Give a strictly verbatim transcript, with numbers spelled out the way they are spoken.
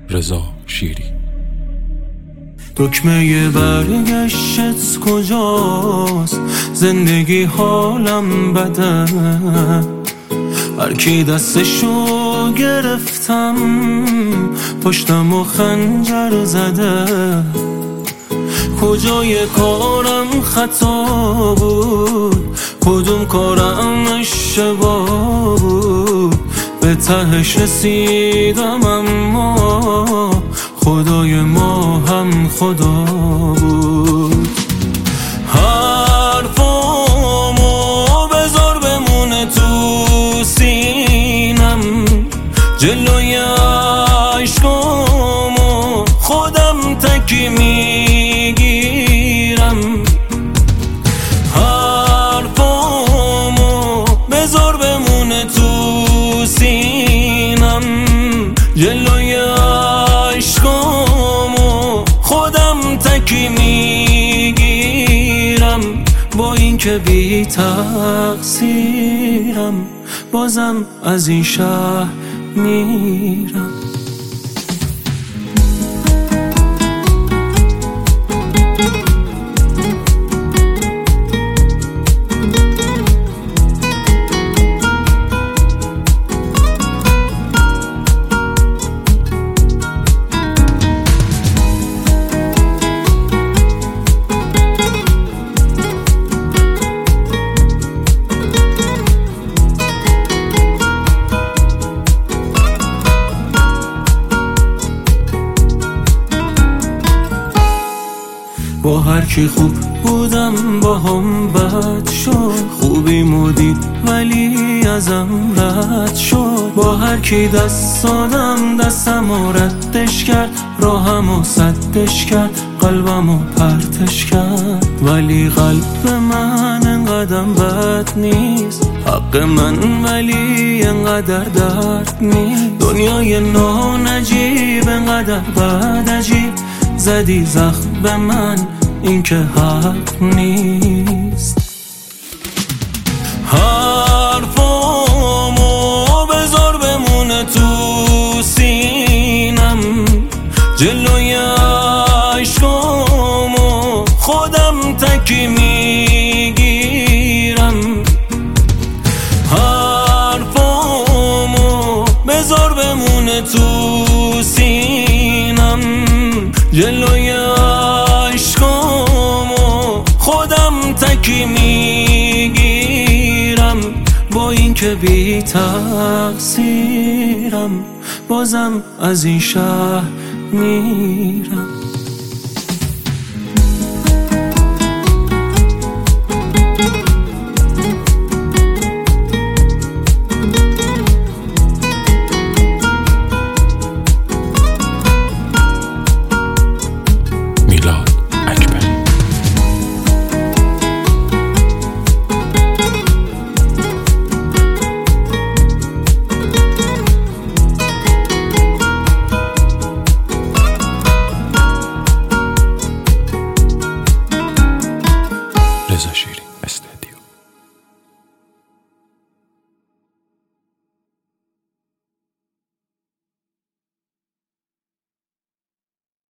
رضا شیری. دکمه برگشت کجاست؟ زندگی حالم بده، هر کی دستشو گرفتم پشتم و خنجر زده. کجای کارم خطا بود، کدوم کارم اشتباه بود؟ به تهش رسیدم اما خدای ما هم خدا بود. حرفامو بذار بمونه تو سینم، جلوی عشقامو خودم تکی میگیرم. حرفامو بذار بمونه تو سینم، جلوی عشقامو خودم تکی میگیرم. با این که بی تقصیرم بازم از این شهر میرم. با هر کی خوب بودم با هم بد شد، خوبی مدید ولی ازم رد شد. با هر کی دست دادم دستم و ردش کرد، راهم و سدش کرد، قلبم و پرتش کرد. ولی قلب من انقدر بد نیست، حق من ولی انقدر درد نیست. دنیای نانجیب انقدر بد عجیب، زدی زخم به من این که حق نیست. حرفامو بذار بمونه تو سینم، جلوی عشقامو خودم تکی میگیرم. حرفامو بذار بمونه تو سینم، جلوی عشقامو خودم تکی میگیرم. با این که بی تقصیرم بازم از این شهر میرم.